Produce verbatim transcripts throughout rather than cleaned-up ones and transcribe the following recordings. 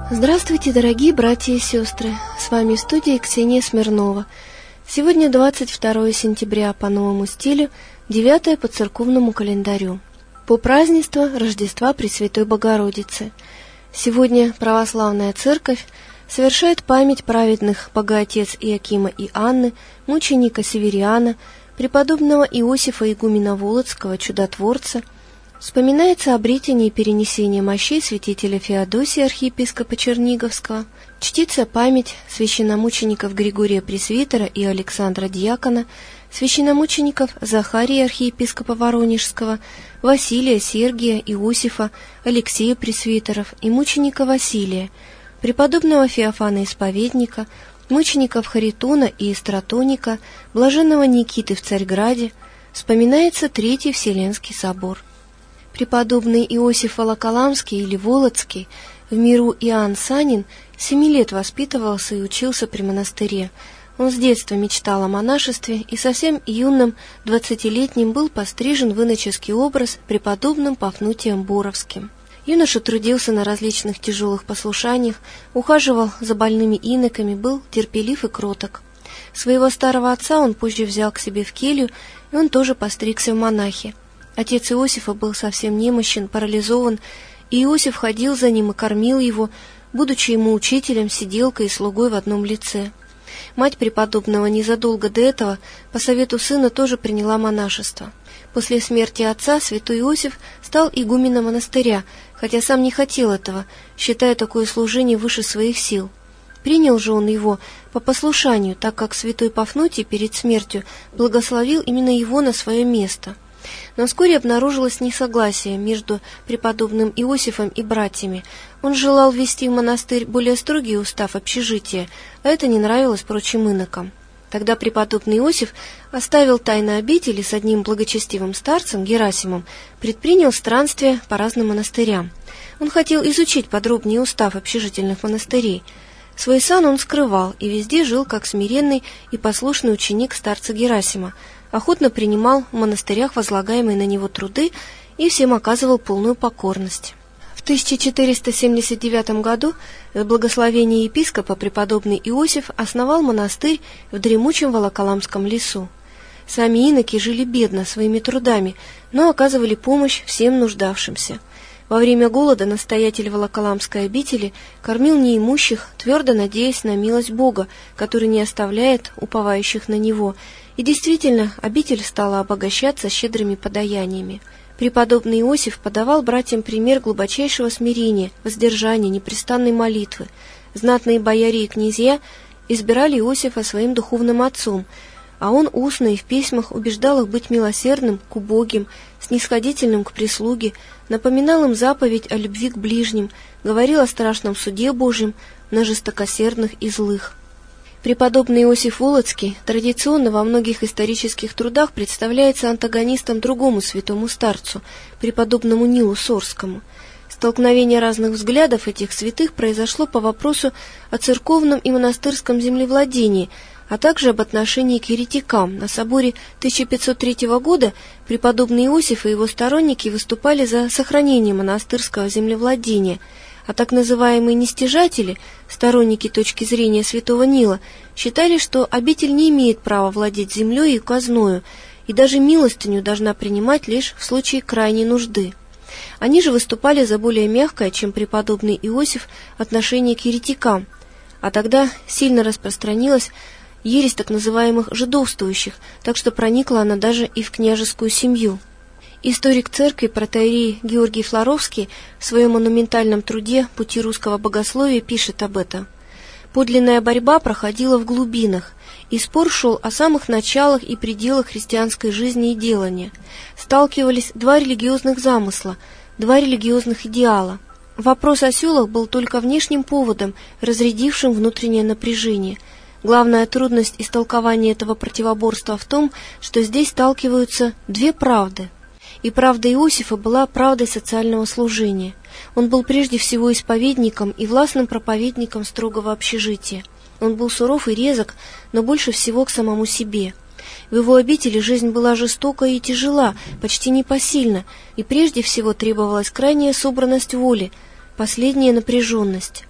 Здравствуйте, дорогие братья и сестры! С вами в студии Ксения Смирнова. Сегодня двадцать второе сентября по новому стилю, девятое по церковному календарю. По празднеству Рождества Пресвятой Богородицы. Сегодня православная церковь совершает память праведных Богоотец Иакима и Анны, мученика Севериана, преподобного Иосифа игумена Волоцкого, чудотворца. Вспоминается обретение и перенесение мощей святителя Феодосия, архиепископа Черниговского. Чтится память священномучеников Григория Пресвитера и Александра Дьякона, священномучеников Захария, архиепископа Воронежского, Василия, Сергия, Иосифа, Алексея Пресвитеров и мученика Василия, преподобного Феофана Исповедника, мучеников Харитона и Эстратоника, блаженного Никиты в Царьграде. Вспоминается Третий Вселенский собор. Преподобный Иосиф Волоколамский или Волоцкий, в миру Иоанн Санин, семи лет воспитывался и учился при монастыре. Он с детства мечтал о монашестве и совсем юным, двадцатилетним, был пострижен в иноческий образ преподобным Пафнутием Боровским. Юноша трудился на различных тяжелых послушаниях, ухаживал за больными иноками, был терпелив и кроток. Своего старого отца он позже взял к себе в келью, и он тоже постригся в монахи. Отец Иосифа был совсем немощен, парализован, и Иосиф ходил за ним и кормил его, будучи ему учителем, сиделкой и слугой в одном лице. Мать преподобного незадолго до этого по совету сына тоже приняла монашество. После смерти отца святой Иосиф стал игуменом монастыря, хотя сам не хотел этого, считая такое служение выше своих сил. Принял же он его по послушанию, так как святой Пафнутий перед смертью благословил именно его на свое место. Но вскоре обнаружилось несогласие между преподобным Иосифом и братьями. Он желал ввести в монастырь более строгий устав общежития, а это не нравилось прочим инокам. Тогда преподобный Иосиф оставил тайны обители с одним благочестивым старцем, Герасимом, предпринял странствие по разным монастырям. Он хотел изучить подробнее устав общежительных монастырей. Свой сан он скрывал и везде жил как смиренный и послушный ученик старца Герасима, охотно принимал в монастырях возлагаемые на него труды и всем оказывал полную покорность. В тысяча четыреста семьдесят девятом году в благословении епископа преподобный Иосиф основал монастырь в дремучем Волоколамском лесу. Сами иноки жили бедно своими трудами, но оказывали помощь всем нуждавшимся. Во время голода настоятель Волоколамской обители кормил неимущих, твердо надеясь на милость Бога, который не оставляет уповающих на Него. И действительно, обитель стала обогащаться щедрыми подаяниями. Преподобный Иосиф подавал братьям пример глубочайшего смирения, воздержания, непрестанной молитвы. Знатные бояре и князья избирали Иосифа своим духовным отцом, а он устно и в письмах убеждал их быть милосердным к убогим, снисходительным к прислуге, напоминал им заповедь о любви к ближним, говорил о страшном суде Божьем на жестокосердных и злых. Преподобный Иосиф Волоцкий традиционно во многих исторических трудах представляется антагонистом другому святому старцу, преподобному Нилу Сорскому. Столкновение разных взглядов этих святых произошло по вопросу о церковном и монастырском землевладении, а также об отношении к еретикам. На соборе тысяча пятьсот третьего года преподобный Иосиф и его сторонники выступали за сохранение монастырского землевладения, а так называемые нестяжатели, сторонники точки зрения святого Нила, считали, что обитель не имеет права владеть землей и казною, и даже милостыню должна принимать лишь в случае крайней нужды. Они же выступали за более мягкое, чем преподобный Иосиф, отношение к еретикам, а тогда сильно распространилась ересь так называемых жидовствующих, так что проникла она даже и в княжескую семью. Историк церкви протоиерей Георгий Флоровский в своем монументальном труде «Пути русского богословия» пишет об этом. Подлинная борьба проходила в глубинах, и спор шел о самых началах и пределах христианской жизни и делания. Сталкивались два религиозных замысла, два религиозных идеала. Вопрос о селах был только внешним поводом, разрядившим внутреннее напряжение. Главная трудность истолкования этого противоборства в том, что здесь сталкиваются две правды. И правда Иосифа была правдой социального служения. Он был прежде всего исповедником и властным проповедником строгого общежития. Он был суров и резок, но больше всего к самому себе. В его обители жизнь была жестока и тяжела, почти непосильна, и прежде всего требовалась крайняя собранность воли, последняя напряженность.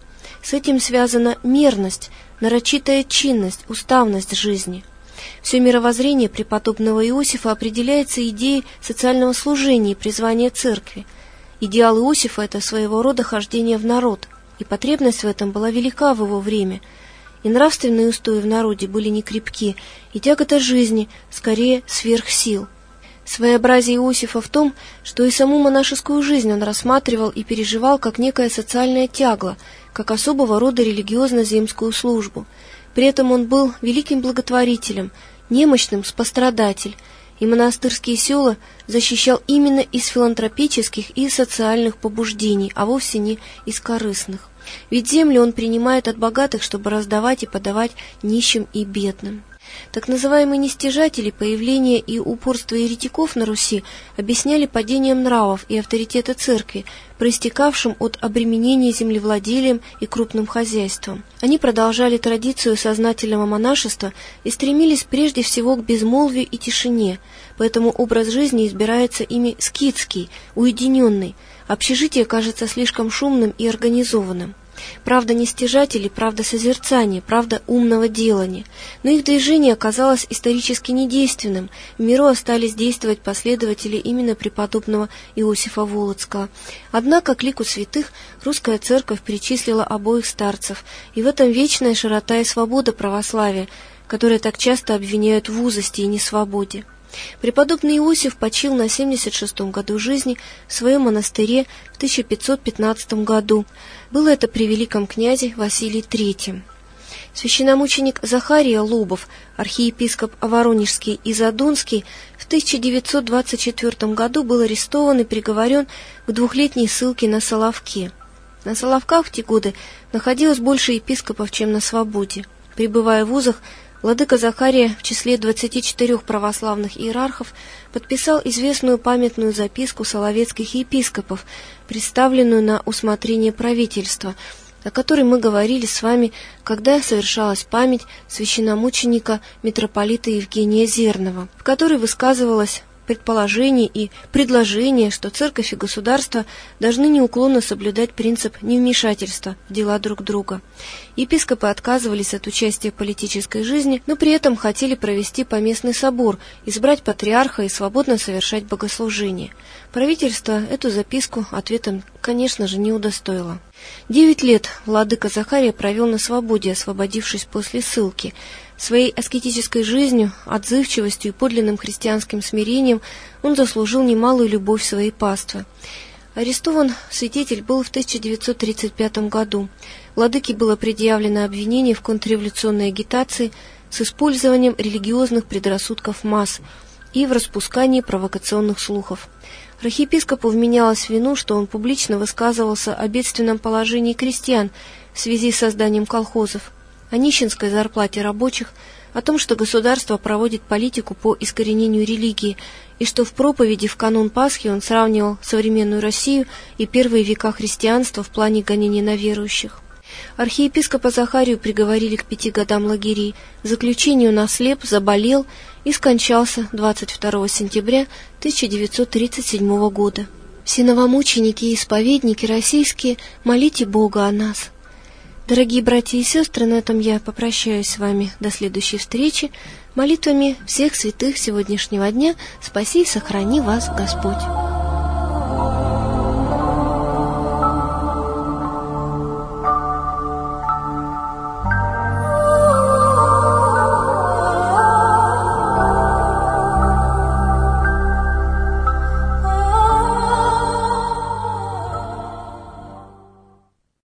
С этим связана мерность, нарочитая чинность, уставность жизни. Все мировоззрение преподобного Иосифа определяется идеей социального служения и призвания церкви. Идеал Иосифа – это своего рода хождение в народ, и потребность в этом была велика в его время. И нравственные устои в народе были некрепки, и тягота жизни скорее сверх сил. Своеобразие Иосифа в том, что и саму монашескую жизнь он рассматривал и переживал как некое социальное тягло, как особого рода религиозно-земскую службу. При этом он был великим благотворителем, немощным спострадатель, и монастырские села защищал именно из филантропических и социальных побуждений, а вовсе не из корыстных. Ведь землю он принимает от богатых, чтобы раздавать и подавать нищим и бедным. Так называемые нестяжатели, появление и упорство еретиков на Руси объясняли падением нравов и авторитета церкви, проистекавшим от обременения землевладелием и крупным хозяйством. Они продолжали традицию сознательного монашества и стремились прежде всего к безмолвию и тишине, поэтому образ жизни избирается ими скитский, уединенный. Общежитие кажется слишком шумным и организованным. Правда нестяжателей, правда созерцания, правда умного делания. Но их движение оказалось исторически недейственным. В миру остались действовать последователи именно преподобного Иосифа Волоцкого. Однако к лику святых русская церковь причислила обоих старцев, и в этом вечная широта и свобода православия, которые так часто обвиняют в узости и несвободе. Преподобный Иосиф почил на семьдесят шестом году жизни в своем монастыре в тысяча пятьсот пятнадцатом году. Было это при великом князе Василии Третьем. Священномученик Захария Лобов, архиепископ Воронежский и Задонский, в тысяча девятьсот двадцать четвёртом году был арестован и приговорен к двухлетней ссылке на Соловке. На Соловках в те годы находилось больше епископов, чем на свободе. Пребывая в вузах, владыка Захария в числе двадцати четырёх православных иерархов подписал известную памятную записку соловецких епископов, представленную на усмотрение правительства, о которой мы говорили с вами, когда совершалась память священномученика митрополита Евгения Зернова, в которой высказывалось предположение и предложение, что церковь и государство должны неуклонно соблюдать принцип невмешательства в дела друг друга. Епископы отказывались от участия в политической жизни, но при этом хотели провести поместный собор, избрать патриарха и свободно совершать богослужение. Правительство эту записку ответом, конечно же, не удостоило. Девять лет владыка Захария провел на свободе, освободившись после ссылки. Своей аскетической жизнью, отзывчивостью и подлинным христианским смирением он заслужил немалую любовь своей паствы. Арестован святитель был в тысяча девятьсот тридцать пятом году. Владыке было предъявлено обвинение в контрреволюционной агитации с использованием религиозных предрассудков масс и в распускании провокационных слухов. Архиепископу вменялось в вину, что он публично высказывался о бедственном положении крестьян в связи с созданием колхозов, о нищенской зарплате рабочих, о том, что государство проводит политику по искоренению религии, и что в проповеди в канун Пасхи он сравнивал современную Россию и первые века христианства в плане гонения на верующих. Архиепископа Захарию приговорили к пяти годам лагерей. Заключению он ослеп, заболел и скончался двадцать второго сентября тысяча девятьсот тридцать седьмого года. Все новомученики и исповедники российские, молите Бога о нас. Дорогие братья и сестры, на этом я попрощаюсь с вами до следующей встречи. Молитвами всех святых сегодняшнего дня спаси и сохрани вас Господь.